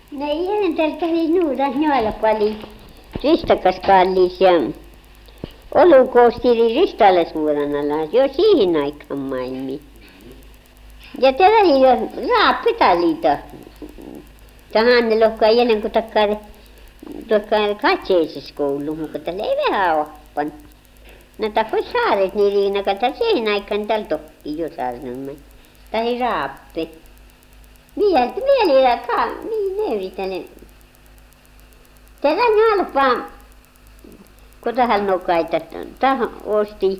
Ne jääntelkäli nuuda noilla paljon ristakaskallis ja olukoostiri ristallisuuranalla jo siihen aikaan maailmiin. Ja tällä jo raapitaliita. Tähän lohkaa jälleen kun takkaa katseelliskoulu, mutta tällä ei vähän oppan. No takoi saaret niin riinakata siihen aikaan täällä tohti jo saarnamme. Tai raappi. Mielillä niin nöyritelen. Tällä nalpaa, kun tähän nokaita, tähän osti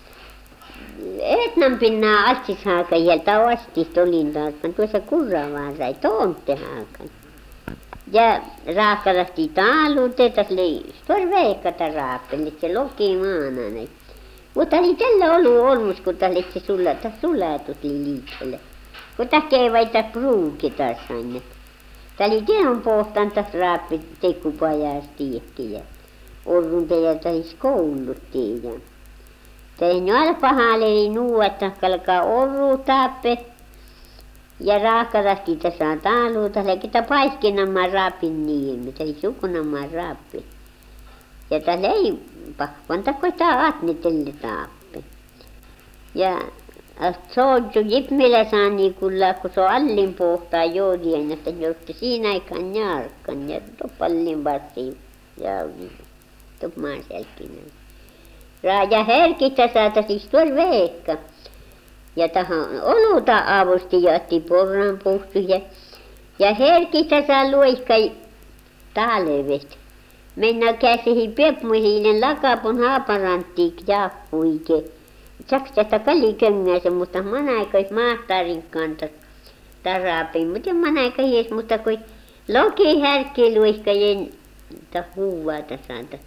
Etnan pinnaa astishaaka jältä astista olin taas, tuossa kurravaan sai tontehaakan. Ja raakkalasti taaluute, tässä oli stor veikata raappeli, se loki maananai. Mutta oli tällä ollut, kun tällä se sulatut liikkeelle. Kun tähän vaita pruuki taas aina. Tämä oli tiedon pohtaan tässä raappi tekkupajasti ja orrun teidän tässä kouluttiin. Tein alpahaaleli nuuetta kalkaa orru taappe ja raakkalasti tässä taaluuta. Lekitä paiskinamman raapin niemi, eli sukunamman raappi. Ja tällä ei pakvanta koittaa atnitelle taappe. Ja soodju jipmillä saani kulla, kun se on allin pohtaa joodien, että joutti siinä aikaan jarkkan ja topallin varsin ja topmaan selkinen. Ja herkistä saata siis tuolla veikka. Ja tähän oluta avusti ja otti porran puhtu ja herkistä saa luikka taalevet. Mennä käsihin piepmuhiinen lakapun haaparanttiik jahpuike. Saks tästä kaliköngässä, mutta manaikois maastarin kanta tarapin. Mutta manaikois, mutta kun loki härkki luiskajen ta huuvaata saata.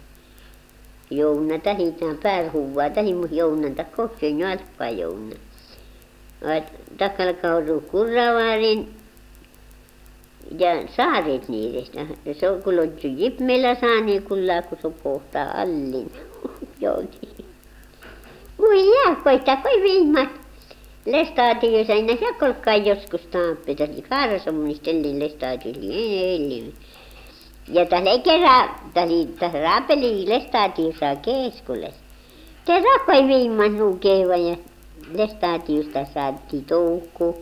Jouna tähitään päärhuuvaa, tähi mun jounanta koksen jalppaa jouna. Takalla kauru kurravaarin ja saaret niidestä. Se on kun lodju jipmeillä saani kullaa, kun se pohtaa allin. Jouti. Voi jääkoita, voi viimat. Lestaati jos aina jakolkaan joskus taappita. Kaarasomunistellin lestaati oli ei. Ja tällä ei kerran, tällä raapeli lestaati saa keskules. Te rakoi viimat nuukeva ja lestaati josta saatiin toukku.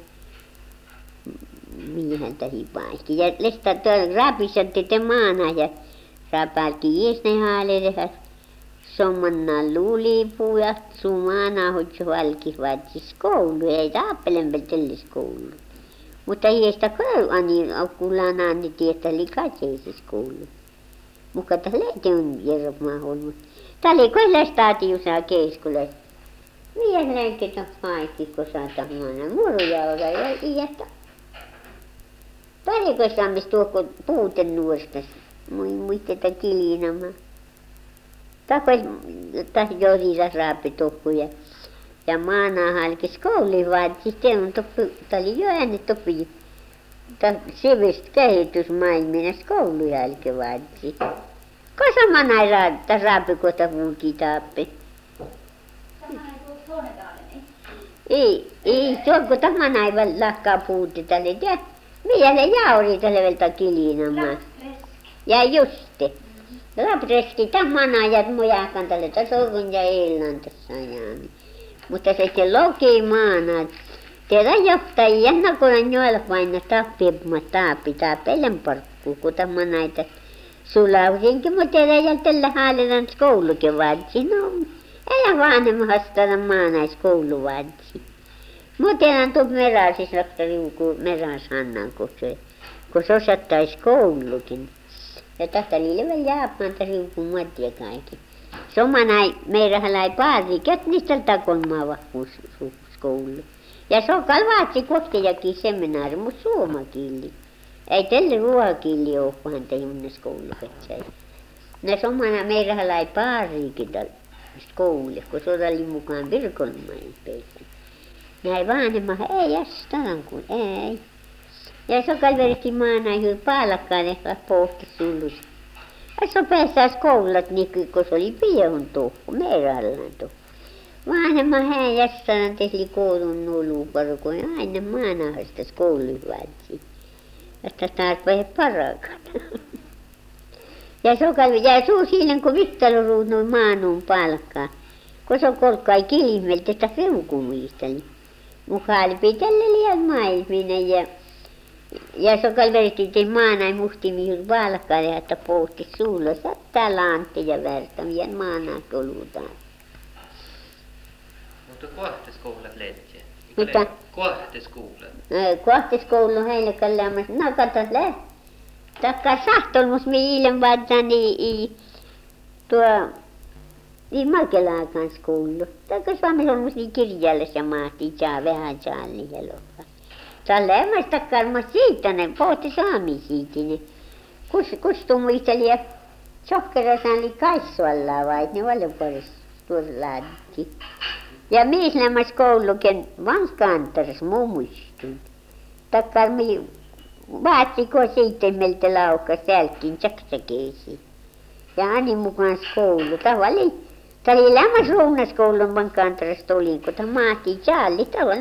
Mihän tähi paikki. Ja lestaati raapisatti te maana ja raapalki iesne haalerehat. Sommannaan luulipuu ja sumana hoitsi valkisvaatsis koulu. Ei taappelen peltellis koulu. Mutta hiestä kouluani aukkulaan anni tietä oli katseisessa koulu. Mutta tällä ei on jermaa ollut. Tää oli koilla staatiusaa keskulle. Mieleen ketä kaikki, kun saata maana. Muruja olla ja iästä. Pariko saamis tuokko puuten nuorstas. Muisteta kilinama. Takoi joriras raapi tohku ja maana halkis kouluvaatsis. Te on toppu, tää oli jo äänet toppu. Sivist kehitysmaailminas koulujälkevaatsi. Kosa manai raapikota vuuki taappi. Ei, tuonko tamanai lakkaa puutti tälle. Ja vielä jauri tälle velta kilinamaan. Ja juste. Lapreski tamana ja mujakan tälle tasovun ja illan tässä ajami. Mutta se loki maana. Teillä johtaa jännakolan joella paina taapelen parkkuu, kun tämä näitä sulausinkin, mutta teillä jältellä haaletan koulukin vaatsi. No, ei vanhemma hastana maanais kouluvaatsi. Mutta teillä tuon meraasis raktoriuku meraas Hannan, kun se osattais koulukin. Ja tästä oli vielä jääpmaanta riuku muotia kaikki. Somanai meidän lai paari kötnisteltä kolmaa vahvuuskoulu. Ja se on kalvaatsi kohtajakin seminaari, mutta suomakieli. Ei tälle ruokakieli ole, kun häntä junnes koulupetsää. Ne somana meidän lai paarikin koululle, kun se oli mukaan virkolmain peikki. Näin vanhemma, ei jästään kun ei. Ja se kalverti maana juuri paalakkaan ehkä pohti sullus. Ja se päästäis koulut, niin kun se oli piehon tuhku, meidän tuhku. Vanhemma hän jästään tehli koulun nuluparu, kun aina maanahastas kouluvaatsi. että tarpeen parakaan. Ja suusiinen kun Vittalo noin maanuun palkkaa. Kun se on kolkkai kilmeltä, että reukumisteli. Mukaan pitelleli ja maailminen ja se kalvertiin maanai mustimihur palkkaa ja että pousti suulla sattaa laante ja värtämiä maanai kolutaan. Mutta kohteskoulat lehtjä. Mitä? Kohteskoulat. Kohteskoulu heille kalleamassa. No katos takka sahtolmus mi ilen vaatan tuo Makelaan kanssa koulu. Takka Suomessa olmus niin kirjallis ja mahti saa vähän saalli ja loppa. Salleemasta karmas siitä ne pohti saami siitä ne. Kustu muisteli ja sohkerasan li kaissuallaan vai ne valioparis tuollaatti. Ja miislämmäs kouluken vanskantaras muu muistun. Takkar mi vaattiko siitä meiltä laukas jälkiin saksakeesi. Ja Ani mukaan koulu. Tämä oli lämmäs rounaskoulun vanskantaras tolin, kun tämä maati Charlie,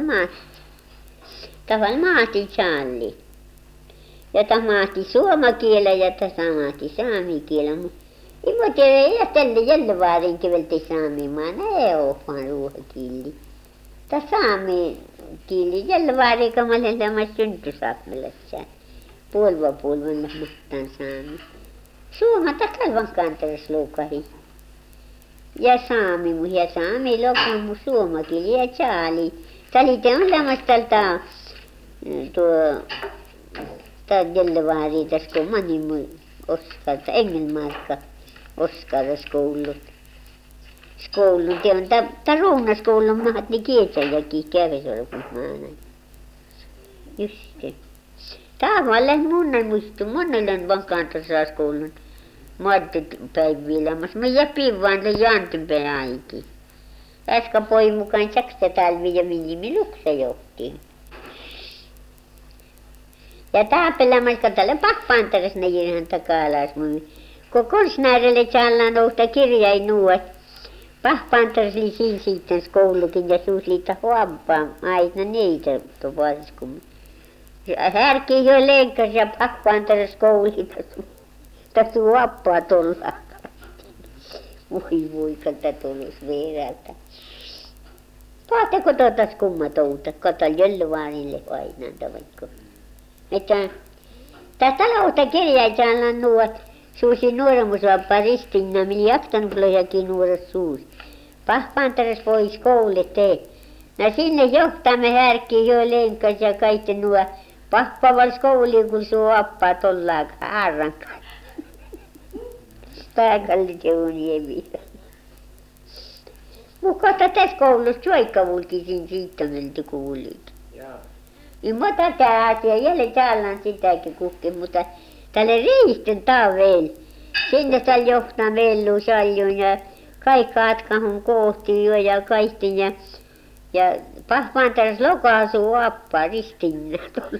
tavalla maati Charlie. Ja tämä maati suomakielen ja tämä maati saamikielen. Imo tiedä, ei tälle Jellivaarin kiveltä saamimaan, ei ole vaan ruohakieli. Tämä saamikieli, Jellivaarin kamalle tämä syntysaapmelassa. Puolvapuolvalla mahtaan saami. Suoma takalvan kantaras loukari. Ja saami loukari mun suomakieli ja Charlie. Tämä on lämmäs tältä Jellivaarin tässä kun mani mun Oskarta, Engelmarkka. Oskaraskoulut. Skoulun. Tämä rounaskoulun mahat niin kietsäjäkin kävesorput maana. Just. Tavallaan monella on vankantasaskoulun maattopäivilämässä. Mä jäpin vaan le jantunpäin aikin. Äsken poi mukaan saksta talvi ja minimi luksa johti. Ja taapelämässä tällä pahpantaras ne jirhän takalaas mun. Kun konstnäärille saadaan nousta kirjain nuot, pahpantaras li siinä sitten koulukin ja suusliita huompaa aina niitä tuossa. Härki jo lenkkas ja pahpantaras koulita tässä huompaa tuolla. Voi kalta tulisi verältä. Paatteko tuotas kummatouta, kato Jöllyvaarille aina vaikka. Että tästä lauta kirjain saadaan nuot. Suusi nuoremusvapaa ristinna, meni jaktanuklojakin nuoret suus. Pahpantaras pois koulete. No sinne johtamme härkkiin jo lenkas ja kaikki nuo pahpavals kouluun, kun suu appaa tollaa haarrankaan. Pääkalli se on jääviä. Mutta tässä koulussa suikavulkisin siitä meiltä kuulit. Mutta tämä asia, jälleen täällä on sitäkin kuhki, mutta tälle riisten taavel. Sinne täällä johtaa mellu saljun ja kaikki atkahun kohti jo ja kaikki ja pahpantaras lokaasuu appaa ristinä tuolla.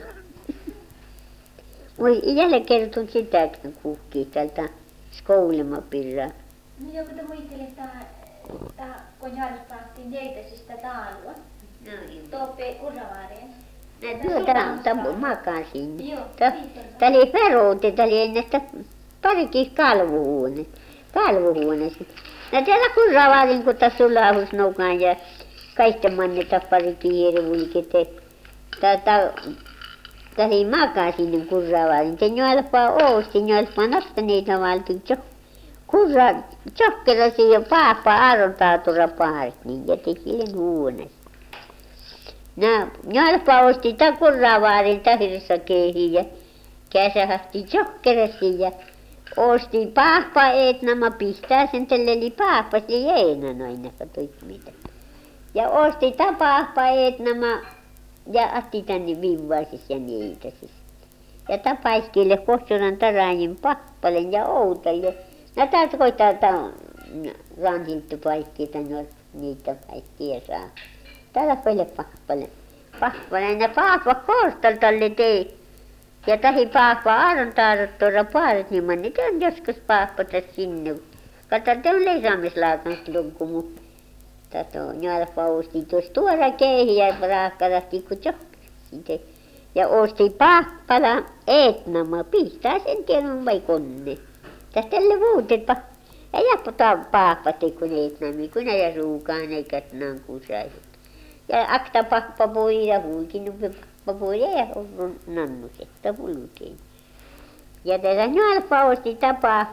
Voi jälleen kertun sitäkin kuhki tältä skoulimapirraa. No joku te muistelette, kun järjestettiin deitasista taalua. No joo. Toppe Kurravaareen. Tämä makasin. Tämä oli peruuti, tämä oli ennen parikin kalvuhuone. No täällä Kurravaarin, kun tässä on laahusnoukaan ja kaikki manneta parikin hirvuikete. Tämä oli makasin Kurravaarin. Se njolpaa oosti, njolpaa nostaneita valtiin Tjokkerasi ja paappa arvontaatura paarit, niin jätettiin huoneessa. No, njolpa osti ta Kurravaarin tahirissa kehiin ja käsähti Tjokkerasi ja osti paappa etnama pistää sen telleli paappa se jeena noin, katsoit mitä. Ja osti ta paappa etnama ja atti tänne vivvaisis ja niitäsis. Ja tapaiskille Kohturan taraajin pappalen ja outalle. No täältä koittaa rantiltu paikki, niitä paikkia saa. Täällä paljon pahpaleen ja pahpa koostaltalle tei. Ja tahi pahpa arvontaarat tuoda paaret, niin manni te on joskus pahpata sinne. Kato, te on leisaamislaakans lukku, mutta tato, njaalpa uusti tuossa tuoda keihin ja raakkarahti kun tjohkasi. Ja osti pahpala Eetnama, pistää sen tiedon vai konne. Tästä vuodet ja jäpputaan pahpati kun Eetnami, kun ei ruukaan eikä naan kusaiset. Ja akta pahpa voi ja huikin pahpa voi ja on nannusetta vulkeen. Ja tässä nyalpa osti ta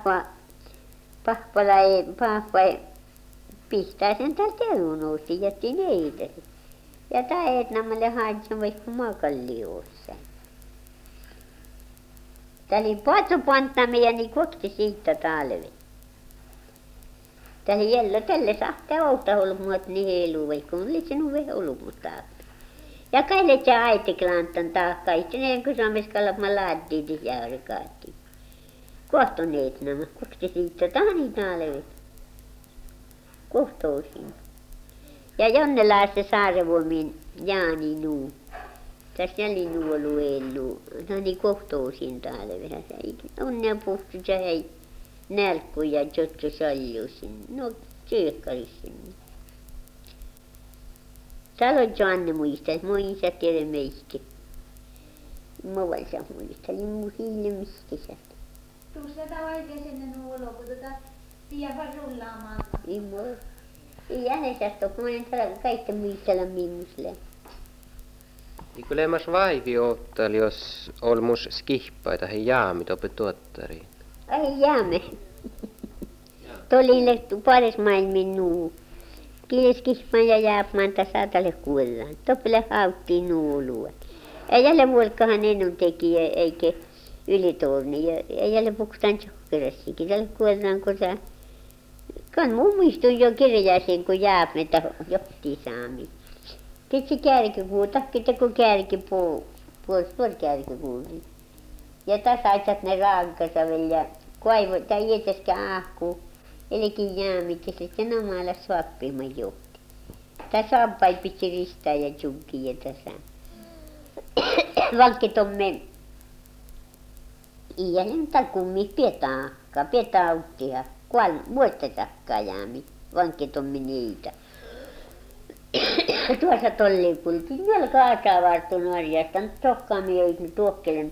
pahpa pistää sen täältä tiedon osti, jätti neitä. Ja tämä Eetnamalle haitsi vaikka maakalliossa. Tämä oli patsupanttami ja niin kokti siitä talve. Tämä oli jälle tälle sahtaa outa olmuot niin heilu vaikka on litsinut vähän olmuutta. Ja kaille se aitiklantan taakka, itseneen kun Suomeskalla mä laaddiin tässä jäyrikaattiin. Kohton Eetnama, kokti siitä tahani talve. Kohtousin. Ja Jonnelaassa Saarevuomin Jaani nuu. Tässä oli nuolu ellu. No niin kohtousin täällä vähän. Onnea puhtu se hei nälkku ja jottu saljusin. No syökkärisin. Täällä on Joanne muista. Mun isä tiedä meistä. Mä valsa muista. Oli muu hiille mistä. Tuossa tämä oikein sinne nuolo, kun tiedä vaan rullaamaan. Ei mua. Ei äänesästä, kun mä en täällä kaikki muistella minusle. Ikulemas vaivi ottali, jos olmus skihpaita he jaamit opet tuottariin. Ai jäämme. Tolille pares maailmin nuu. Kileskihpan ja jääpmaan tasatalle kuollaan. Toppele hauttiin nuulua. Ei jälle vuolkahan ennun teki eikä ylitorni. Ei jälle puhutaan tjohkerasikin. Tälle kuollaan kun sä... Kan mun muistun jo kirjaisen kun jääpmetä johti saami. Tietysti kärkipuu, takkita kun kärkipuu, puoli kärkipuuli. Ja tässä aitsat ne rankasa vielä ja kaivo, tai jätäskä ahku, elikin jäämit ja sitten omalla svappilman johti. Tässä amppai pitsi ristää ja tjunki ja tässä. Valkit on me. Iälän takummi pietä auttia, vuotta takkaa jäämi, vankit on me niitä. Tuossa tolliin kultiin, vielä kaasaa vartun arjastan, tohkaami joitin tuokkelen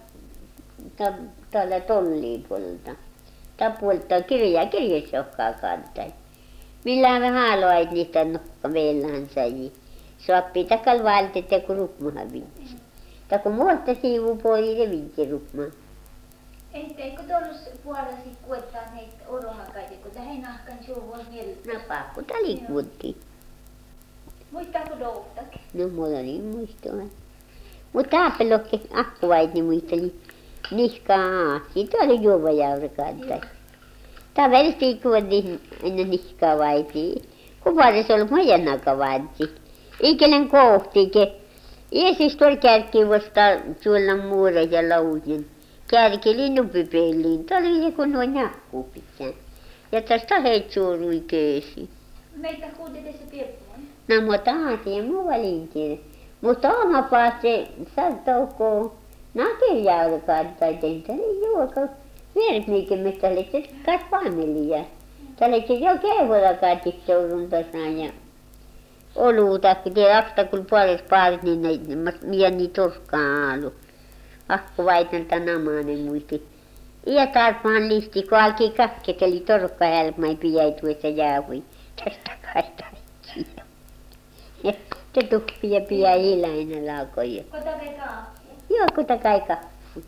täällä tolliin puolelta. Tää puolta kirjassa johkaa kantai. Millään vähän haluait niistä nokka meillähän sai. Suoppi takal valtet ja kun rupmahan viitsi. Tai kun muuta siivu pois ja viitsi rupmaa. Eikö tuollaisessa puolella sit kuettaa neitä orohakaita, kun tähän nahkan suuvu on mieltä? No pakko tää liikuutti. Muistaako doutakin? No mulla oli muistoa. Mut taapelokki akkuvait niin muisteli nihkaa. Siitä oli juovajaurikaantai. Tää versti kuotti ennen nihkaa vaiti. Kuvaades ollut meidän nakavaanti. Ikelen kohtiike. Iesis tuolla kärki vasta suolla muura ja laujen. Kärki linnunpipeliin. Tää oli joku nuo nahkuu pitää. Ja tästä heit suurui keesi. Meitä kuunteli se pirppuun. No mutta aatiin muu valinkin. Mutta oma paatse saattoukoo nakirjaudukaan tai tehtäli juoka vermiikin mistä oli se kasvaamilia. Tällä oli jo keuvollakaan tikseurun tasaan ja oluuta, kun te aksta kun puolesta paarit niin mieni torskaan alu. Akku vaitenta namainen muisti. Ja tarpaan listi, kun alkoi kasketeli torkka helmai pijäituessa jäähui. Tästä kai taittiin. Ja te tuppi ja pidä hilainen laukoja. Kota vei kahvia. Joo, kota kai kahvi.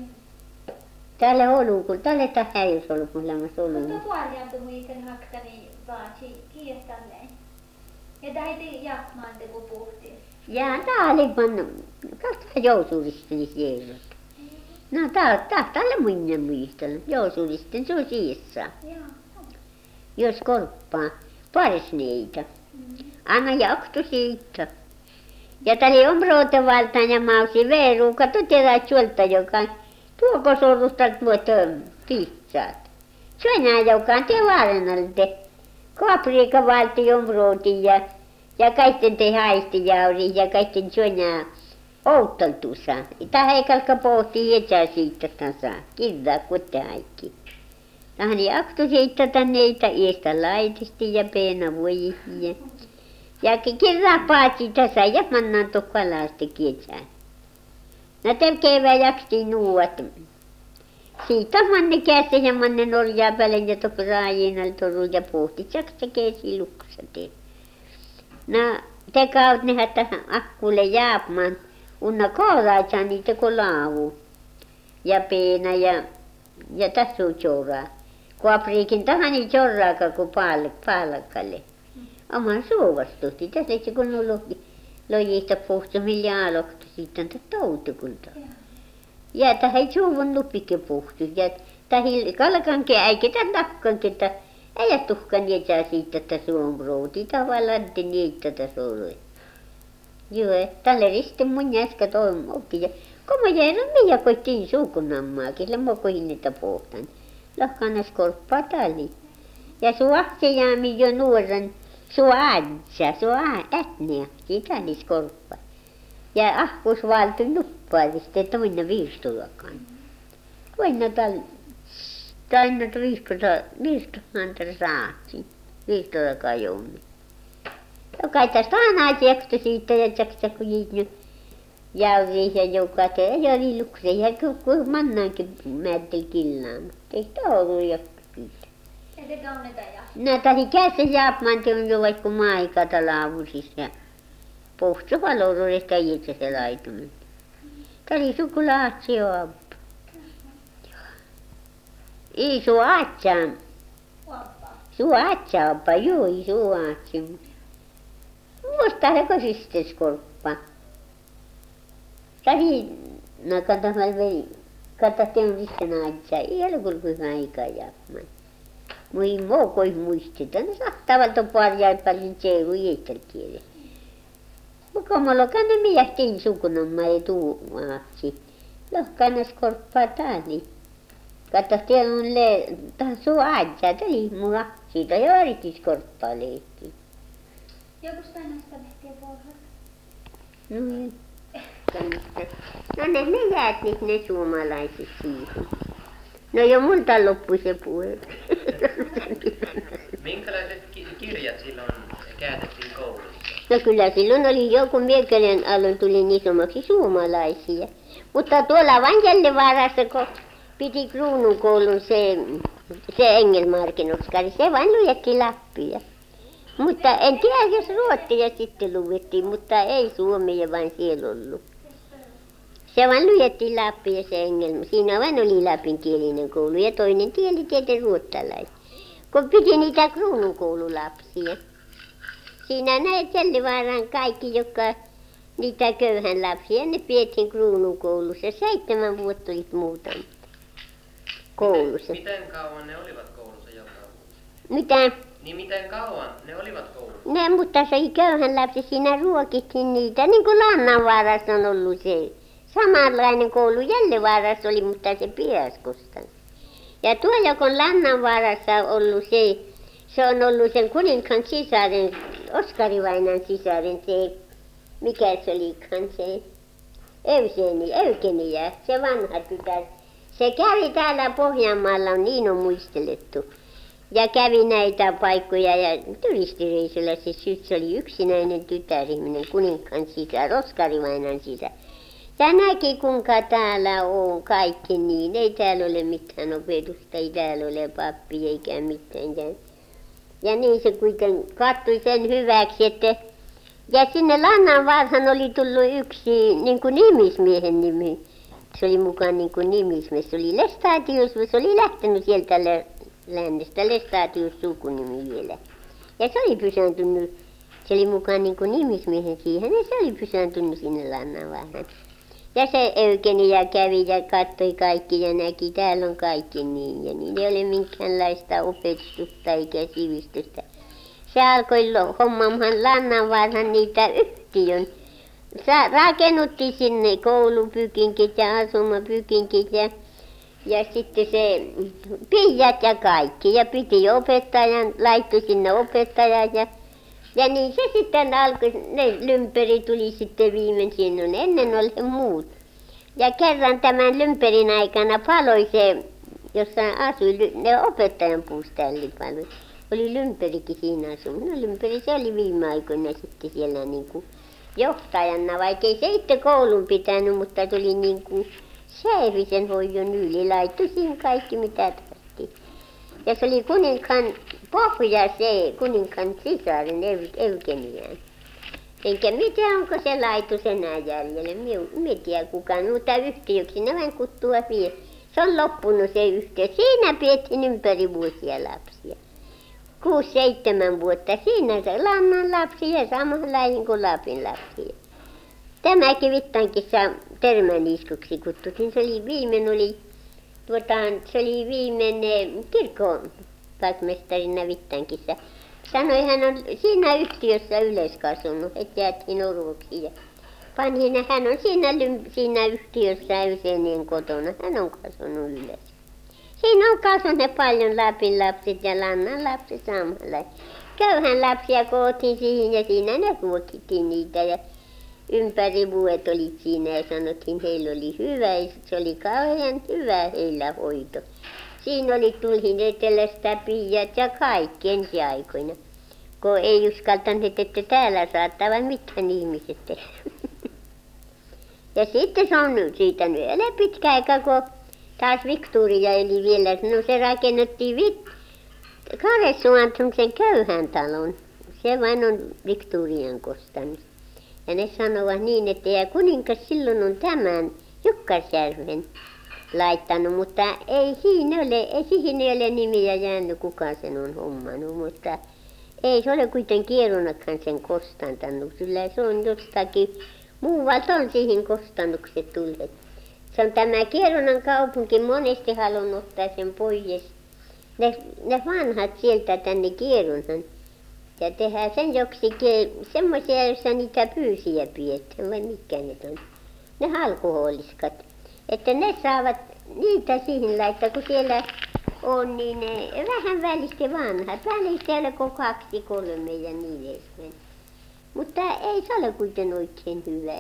Täällä olu, kun täällä tähän ei olisi ollut mulla olu. Mutta puoliantui muisten hakkani vaan kiiestalleen. Ja tähti jakmaan te kun puhuttiin. Ja tää oli pannu, katsotaan jousuudistani siellä. No täällä muinen muistella, jousuudistani se on siissa. Joo. Jos korppaa, paris niitä. Anna jaktu siitä. Ja tää oli omrootevaltaan ja mausi veeruuka, tutela suolta joka tuoko sorustat muoto pizzat. Suonaa joka on te vaarenalte. Kaapriika valti omrooti ja kaikten te haistijauri ja kaikten suonaa outtaltusa. Tähän ei kalka pohtii etsää siitä tasa. Kirjaa kutte haikki. Tähän jaktu siitä tänneitä iestä laitisti ja peena voi. Ja kirjaa paatsi tässä ja mannaan tukkalaasti kietsään. No tekevä jakstiin nuot. Siitä manne käsi ja manne norjaa päälle ja topi raajinal toru ja puhti. Saks tekee siluksa te. No te kaut ne hätä akkulle jääpman. Unna kaaraatsa niitä kun laavu. Ja peena ja tässä on choraa. Kuapriikin tahani chorraaka kun paalakalle. Oman suovastusti. Tässä se kun on lojista puhtu millä aloktu. Sitten on toutukulta. Ja tähän ei suuvun lupike puhtu. Ja tähän kalkanke äikä tämän takkanke. Äijä tuhkan jätää siitä, että suon rooti. Tavallaan te niitä tässä oli. Joo, tälle risti mun jäskä toimuukin. Ja kun mä jäin minä koittiin suukunammaakin, sillä mä koin niitä pohtan. Lahkanas korppaa tali. Ja suahti jäämi jo nuoren suadja, ätniä, sitä nis korppaa. Ja ahkus valtu nuppaavista, että minä viistulakaan. Voin tainna viistohantar saatsi, viistulakaan jouni. Joka tästä aina tjekstä siitä ja tjekstä kun jiitny jäyriin ja joka te ei ole vilukseen ja kun mannaankin määttel killaan. Teistä ollut jokin. Ette kaunita ja. No tähi käsi jaapman te on jo vaikka maikata laavusissa ja pohtu valorudesta itse se laituminen. Tähi sukulaatsi on. Isu aatsaan. Suatsa oppa, joo, isu aatsi. Musta se kosistes korppa. Tähi, no katsotaan vei, katsotaan sitten aatsa, ei ole kulkuisa aikaa jaapman. Mui moukoi muistetaan, no sahtavalta parjaa paljon tseeru jätelkiele. Mukamalla kanne miehtiin sukunamma ei tuu aatsi. Lohkanas korppaa tääli. Katso, siellä on taas suu aatsa, täli mua. Siitä jo erityiskorppaa leikki. Joku sitä näistä lehtiä puolella. No ne jäät nyt ne suomalaiset siihen. No jo multa loppui se puhe. Minkälaiset kirjat silloin käytettiin koulussa? No kyllä silloin oli joku Miekelän alun tuli isommaksi suomalaisia. Mutta tuolla Vanjellevaarassa kun piti kruununkoulun se Engelmarkin oskari, se vain luettiin Lappia. Mutta en tiedä jos ruotsia sitten luettiin, mutta ei suomea vain siellä ollut. Se vain luettiin Lappia se Engelma. Siinä vain oli lapinkielinen koulu ja toinen tieli tietenkin ruotsalaista. Kun piti niitä kruununkoululapsia. Siinä näet Jellivaaran kaikki, jotka niitä köyhän lapsia, ne pidettiin kruununkoulussa. 7 vuotta oli muutamat koulussa. Miten kauan ne olivat koulussa joka vuosi? Mitä? Niin miten kauan ne olivat koulussa? Ne, mutta se oli köyhän lapsi, siinä ruokittiin niitä, niin kuin Lannanvaarassa on ollut se. Samanlainen koulu Jellevaarassa oli, mutta se Pieskosta. Ja tuo, joka on Lannanvaarassa ollut se on ollut sen kuninkaan sisaren, Oskari-vainajan sisaren, se, mikä se olikaan se, Eugenia, se vanha tytär. Se kävi täällä Pohjanmaalla, niin on muistelettu. Ja kävi näitä paikkoja ja turistireissulla se oli yksinäinen tytärihminen, kuninkaan sisar, Oskari-vainajan sisar. Ja näki kuinka täällä on kaikki niin, ei täällä ole mitään opetusta, ei täällä ole pappi eikä mitään. Ja niin se kuitenkin katsoi sen hyväksi, että ja sinne Lannanvaaraan oli tullut yksi niin kuin nimismiehen nimi. Se oli mukaan niin kuin nimismies, se oli Lestadius, se oli lähtenyt sieltä lännestä, Lestadius sukunimi vielä. Ja se oli pysääntynyt, se oli mukaan niin kuin nimismiehen siihen ja se oli pysääntynyt sinne Lannanvaaraan. Ja se Eugenia kävi ja katsoi kaikki ja näki, täällä on kaikki niin ja niin. Ei ole minkäänlaista opetusta eikä sivistystä. Se alkoi hommaamaan Lannanvaaraan niitä yhtiön. Rakennutti sinne koulupykinkit ja asumapykinkit ja sitten se piiat ja kaikki. Ja piti opettajan, laittoi sinne opettajan ja niin se sitten alkoi, ne lymperi tuli sitten viimein, on ennen oli muut. Ja kerran tämän lymperin aikana paloi se, jossa asui, ne opettajan puuställi paloi. Oli lymperikin siinä asumassa. No lymperi se oli viime aikoina sitten siellä niin kuin johtajana, vaikka ei se itse koulun pitänyt, mutta tuli niin kuin säivisen hoidon yli, laittoi siinä kaikki mitä tarvittiin. Ja se oli kuninkaan pohja se, kuninkaan sisaren Eugenian. Enkä mitään, onko se laitos enää jäljellä. Minä tiedä kukaan, mutta yhtiöksi ne vain kuttua vie. Se on loppunut se yhtiö. Siinä pidettiin ympäri vuosia lapsia. 6-7 vuotta. Siinä se Lannan lapsia samanlainen kuin Lapin lapsia. Tämäkin Vittankissa Törmäniiskuksi kutsuttiin. Se oli viimeinen kirkkopaikmestarina Vittankissa. Sanoi, hän on siinä yhtiössä yleiskasunut, että jäätiin orvoksi. Ja hän on siinä yhtiössä Ysenien kotona. Hän on kasunut ylös. Siinä on kasunut paljon Lapin lapset ja Lannan lapset samalla. Köyhän lapsia koottiin siihen ja siinä ne ruokittiin niitä. Ja ympäri vuodet oli siinä ja sanottiin, heillä oli hyvä. Se oli kauhean hyvä heillä hoito. Siinä oli tulhin etelästä piiat ja kaikki ensi aikoina. Kun ei uskaltaneet, että täällä saattaa vai mitään ihmiset tehdä. Ja sitten se on siitä nyt pitkä aika, kun taas Victoria eli vielä. No se rakennettiin Karesuantumsen köyhän talon. Se vain on Victorian kostannut. Ja ne sanovat niin, että ja kuningas silloin on tämän Jukkasjärven laittanut, mutta ei siihen ole nimiä jäänyt, kuka sen on hommannut, mutta ei se ole kuitenkin Kieronakaan sen kostantanut, sillä se on jostakin muualta on siihen kostannukset tulleet. Se on tämä Kieronan kaupunki monesti halunnut ottaa sen pois, ne vanhat sieltä tänne Kieronan ja tehdään sen joksikin semmoisia, joissa niitä pyysiä pidetään, vai mitkä ne on, ne alkoholiskat. Että ne saavat niitä siihen laittaa, kun siellä on niin vähän välistä vanhat. Välistä ei ole kuin 2-3 ja niin edespäin. Mutta ei se ole kuitenkin oikein hyvä.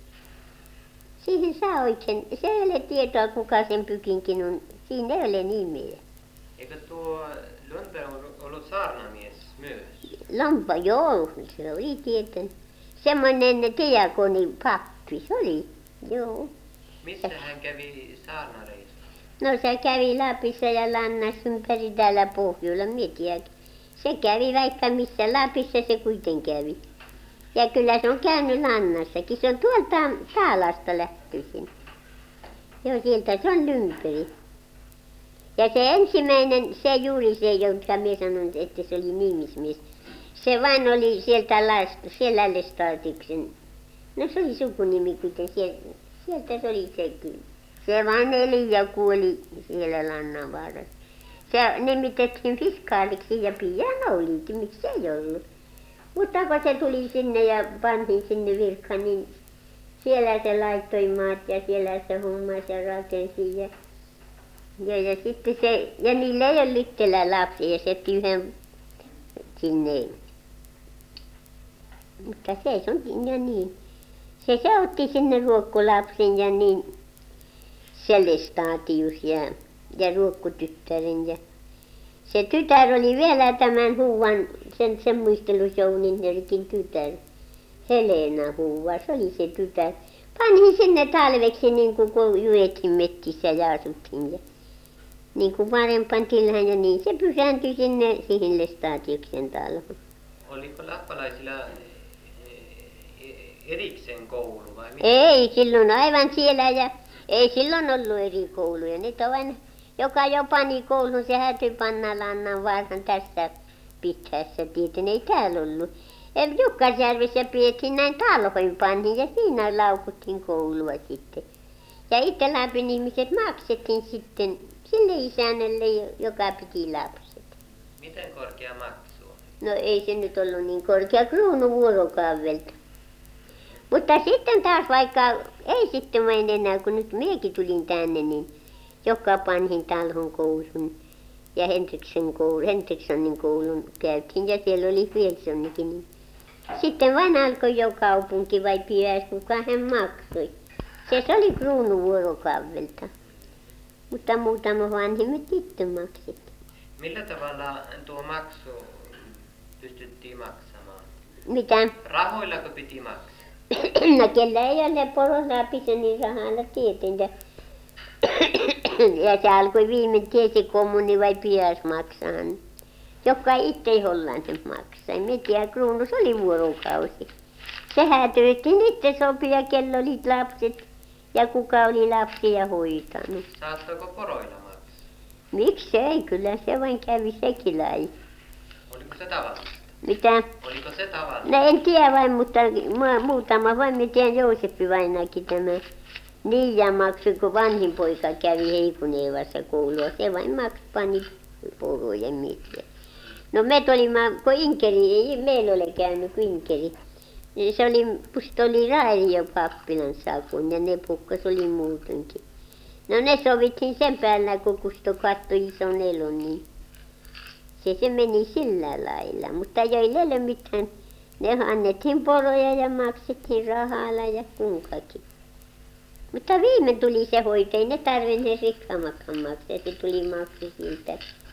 Siihen saa oikein, se ei ole tietoa kuka sen pykinkin on. Siinä ei ole nimeä. Eikö tuo Lundberg ollut saarnamies myös? Lampa, joo, se oli tietenkin. Semmoinen diakoni pappi, se oli, joo. Missä hän kävi saarnareissa? No se kävi Lapissa ja Lannassa ympäri täällä pohjoilla, mietiäkin. Se kävi vaikka missä, Lapissa se kuitenkin kävi. Ja kyllä se on käynyt Lannassakin, se on tuolta Taalasta lähtöisin. Joo, sieltä se on Lundberg. Ja se ensimmäinen, se juuri se, jonka minä sanon, että se oli nimismies. Se vain oli sieltä siellä Lestartiksen, no se oli sukunimi kuitenkin sieltä se oli se kyllä. Se vain eli ja kuoli siellä Lannanvaarassa. Se nimitettiin fiskaaliksi ja pian olikin, miksi ei ollut. Mutta kun se tuli sinne ja pantiin sinne virkaan, niin siellä se laittoi maat ja siellä se hommasi ja rakensi. Ja sitten se, ja niillä ei ole itsellä lapsia ja se yhden sinne. Mutta se on ja niin. Se otti sinne ruokkolapsen ja niin Selestatius ja ruokkotyttären. Ja se tytär oli vielä tämän Huuan, sen muistelusounin erikin tytär. Helena Huuva, se oli se tytär. Pani sinne talveksi niin kuin juettiin metsissä ja asuttiin. Ja niin kuin parempaan tilaan ja niin se pysääntyi sinne siihen Lestatiuksen taloon. Oliko lappalaisilla erikseen koulu vai mitä? Ei silloin aivan siellä ja ei silloin ollut eri kouluja. Nyt on joka jo pani koulun, se hätyi panna Lannanvaaran tässä pitäessä. Tietenkin ei täällä ollut. Jukkasjärvessä pidettiin näin talhoin pantiin ja siinä laukuttiin koulua sitten. Ja itse Lapin ihmiset maksettiin sitten sille isännälle, joka piti lapset. Miten korkea maksu on? No ei se nyt ollut niin korkea, kruunu vuorokaudelta. Mutta sitten taas vaikka, ei sitten vain enää, kun nyt minäkin tulin tänne, niin joka panhin talhon koulun ja Henrikssonin koulun käytiin ja siellä oli Wilsonikin. Niin sitten vain alkoi jo kaupunki vai piäs, kuka hän maksoi. Se oli kruunu vuorokaudelta. Mutta muutama vanhemmat itse maksettiin. Millä tavalla tuo maksu pystyttiin maksamaan? Mitä? Rahoillako piti maksaa? No kellä ei ole porolapissa, niin rahalla tietenkin. Ja se alkoi viime tiesi kommuni vai piäs maksaa. Joka itse hollannut maksaa. En tiedä, kruunus oli vuorokausi. Se häätyettiin itse sopia, kello oli lapset ja kuka oli lapsia hoitanut. Saattoiko poroilla maksaa? Miksei, kyllä se vain kävi sekin laji. Oliko se tavallista? Mitä? Oliko se tavallista? No en tiedä vain, mutta muutama vain, mä tiedän Jooseppi vainakin tämä. Niin ja maksoi, kun vanhin poika kävi Heikuneivassa koulua. Se vain pani porojen mitään. No me tulimme, kun Inkeri, ei meillä ole käynyt kuin Inkeri. Se oli, musta oli Raelio pappilan sakun ja ne pukkas oli muutenkin. No ne sovittiin sen päällä, kun Kusto kattoi ison elon, niin se meni sillä lailla. Mutta joille ei ole mitään, ne annettiin poroja ja maksettiin rahalla ja kunkakin. Mutta viime tuli se hoito, ei ne tarvinneet rikkaammakaan maksaa, se tuli maksu siltä,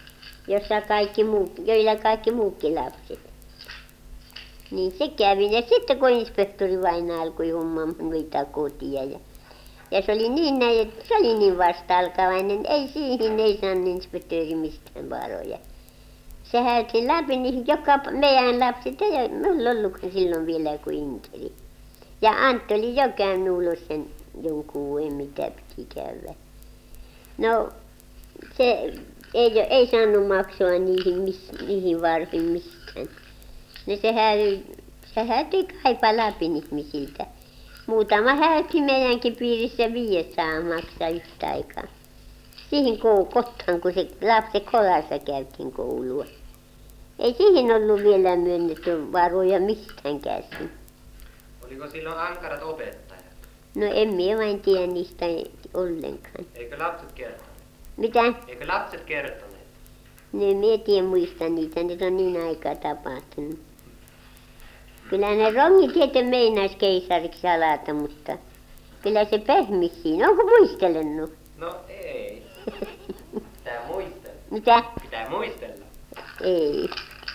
joilla kaikki muutkin lapset. Niin se kävi. Ja sitten kun inspektori vaina alkoi hommaamaan noita kotia. Ja se oli niin näin, että se oli niin vasta-alkavainen. Ei siihen ei saanut inspektori mistään varoja. Se hääti läpi niin joka meidän lapset, ei minulla ollutkaan silloin vielä kuin Inkeri. Ja Antti oli jo käynyt ulos sen jonkun mitä piti käydä. No se ei saanut maksua niihin varfiin mistään. No se häätyi kaipa läpi ihmisiltä. Muutama hääti meidänkin piirissä 500 maksaa yhtä aikaa. Siihen kotaan, kun se lapset kodassa käytiin koulua. Ei siihen ollut vielä myönnetty varoja mistään käsin. Oliko silloin ankarat opettajat? No en minä vain tiedä niistä ollenkaan. Eikö lapset kertoneet? Mitä? Eikö lapset kertoneet? No en minä tiedä muista niitä, nyt on niin aikaa tapahtunut. Kyllä ne rongit tietenkin meinaisi keisariksi salata, mutta kyllä se pehmisi siinä. Onko muistellut? No ei. Pitää muistella. Mitä? Pitää muistella. Ei.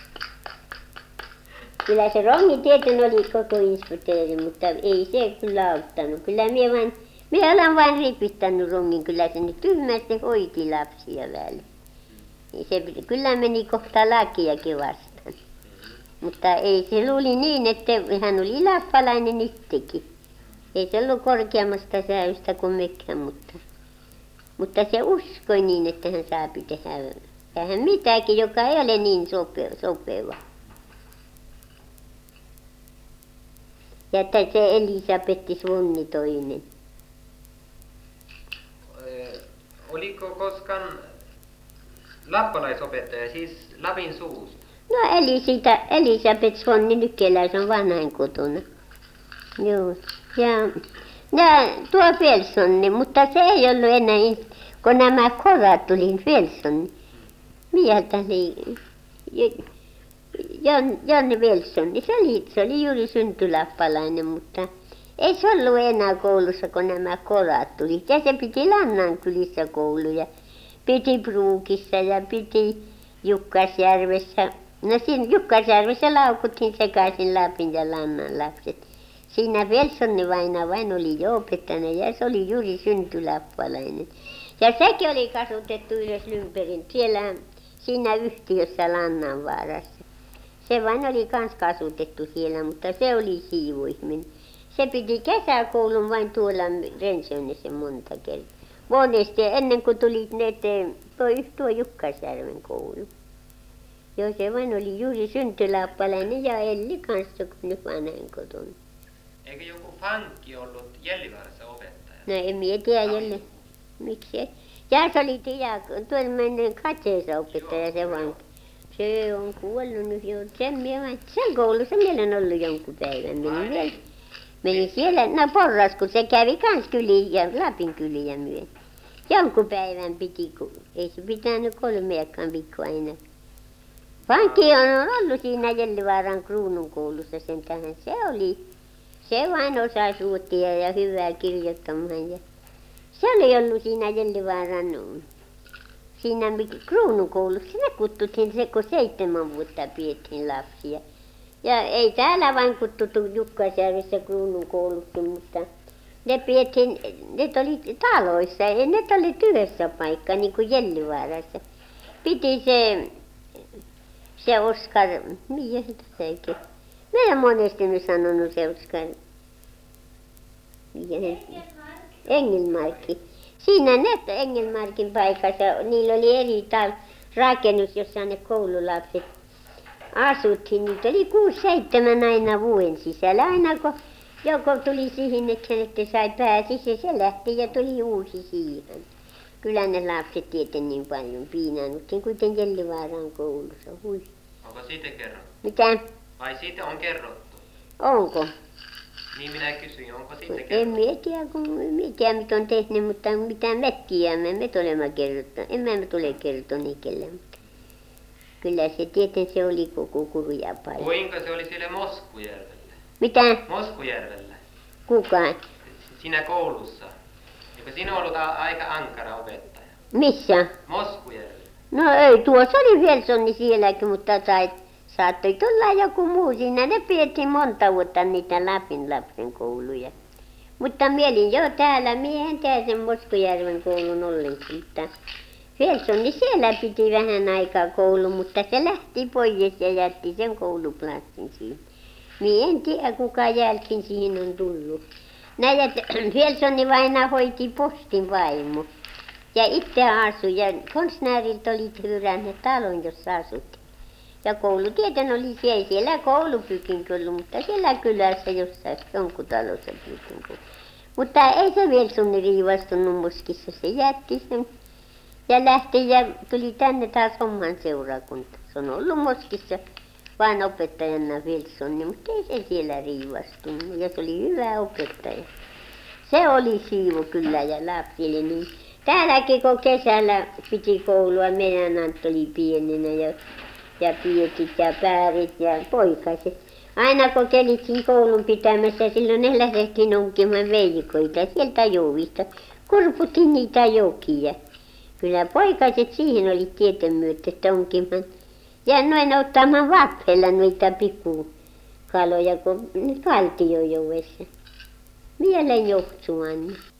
Kyllä se rongi tietenkin oli koko inspektööri, mutta ei se kyllä auttanut. Kyllä minä olen vain ripittänyt rongin, kyllä se nyt tyhmästi hoiti lapsia väliin. Kyllä meni kohta lakiakin vastaan. Mutta ei se luuli niin, että hän oli lappalainen itsekin. Ei se ollut korkeammasta säystä kuin mekään, mutta se uskoi niin, että hän saa tehdä vähän mitäkin, joka ei ole niin sopeva. Ja että se Elisabetti Svonni toinen. Oliko koskaan lappalaisopettaja, siis Lapin suusta? No Elisabeth Svonni Nykkeläis on vanhain kotona. Joo. Ja tuo Felsonni, mutta se ei ollut enää, kun nämä korat tuli Felsonni. Mieltä oli Jonne Felsonni. Se oli juuri syntylappalainen, mutta ei se ollut enää koulussa, kun nämä korat tuli. Ja se piti Lannankylissä kouluja. Piti Pruukissa ja piti Jukkasjärvessä. No siinä Jukkasjärvessä laukuttiin sekaisin Lapin ja Lannan lapset. Siinä Felsonni vain oli jo opettanut ja se oli juuri syntylappalainen. Ja sekin oli kasvatettu ylös Lymperin siellä siinä yhtiössä Lannanvaarassa. Se vain oli kans kasvatettu siellä, mutta se oli siivoihminen. Se piti kesäkoulun vain tuolla Rensönnessä monta kertaa. Monesti ennen kuin tuli tuo Jukkasjärven koulu. Joo, se vain oli juuri syntylappalainen ja Elli kanssa, kun nyt vanhan kotona. Eikö joku Fankki ollut Jellivaarassa opettaja? No en minä tiedä Jelli. Miksi? Ja se oli tuolla menneen katseessa opettaja se Fankki. Se on kuollut nyt jo. Sen koulussa meillä on ollut jonkun päivän. Menin siellä, no Porras, kun se kävi kans kyliin ja Lapin kyliä myöten. Jonkun päivän piti, kun ei se pitänyt 3 viikkoa enää. Pankki on ollut siinä Jellivaaran kruununkoulussa sen tähän. Se vain osasi ruotsia ja hyvää kirjoittamaan. Ja se oli ollut siinä Jellivaaran siinä kruununkoulussa. Ne kutsuttiin se, kun 7 vuotta pidettiin lapsia. Ja ei täällä vain kutsuttu Jukkasjärvessä kruununkouluksi, mutta ne pidettiin, ne oli taloissa, ei ne oli työssä paikka, niin kuin Jellyvaarassa. Piti se Oskar, mihin sekin? Meidän monesti nyt sanonut se Oskar. Engelmarkki. Siinä Engelmarkin paikassa, niillä oli eri rakennus, jossa ne koululapset asuttiin. Niitä oli 6-7 aina vuoden sisällä. Aina kun joko tuli siihen, että sai pääsi, se lähti ja tuli uusi siihen. Kyllä ne lapset tieten niin paljon piinaannuttiin, kuten Jellyvaaran koulussa. Hui. Onko siitä kerrottu? Mitä? Vai siitä on kerrottu? Onko? Niin minä kysyin, onko siitä kerrottu? En minä tiedä, mitä on tehnyt, mutta mitä me tiedämme, me tulemme kertoa. En mä tule kertoa kelle, mutta kyllä se tieten se oli koko kurja paikka. Kuinka se oli siellä Moskujärvellä? Mitä? Moskujärvellä. Kuka? Siinä koulussa. Eikö sinä ollut aika ankara opettaja? Missä? Moskujärvellä. No ei, tuossa oli Velsonni sielläkin, mutta saattoi tulla joku muu siinä. Ne pidettiin monta vuotta niitä lapsen kouluja. Mutta mielin jo täällä, minä en tiedä sen Moskujärven koulun ollenkaan, mutta Velsonni siellä piti vähän aikaa koulu, mutta se lähti pois ja jätti sen kouluplassin siihen. Minä en tiedä, kuka jälkeen siihen on tullut. Näitä Velsonni vaina hoiti postin vaimo. Ja itse asui ja konstnääriltä oli hyrännyt talon, jossa asuttiin. Ja koulutieten oli siellä koulupykin ollut, mutta siellä kylässä jossain jonkun talossa pykin. Mutta ei se Velsonni riivastunut Moskissa, se jätti sen. Ja lähti ja tuli tänne taas homman seurakunta. Se on ollut Moskissa vain opettajana Velsonni, mutta ei se siellä riivastunut. Ja se oli hyvä opettaja. Se oli siivu kyllä ja lapsille niin. Täälläkin kun kesällä piti koulua, meidän Antto oli pienenä ja pietit ja päärit ja poikaset. Aina kun kelittiin koulun pitämässä, silloin ne lähdettiin onkimaan veikoita sieltä jouvista. Kurputin niitä jokia. Kyllä poikaset siihen oli tieten myötä onkimaan. Ja noin ottamaan vappeella noita pikkukaloja, kun ne kaltiojouvessa. Mielen johtumaan.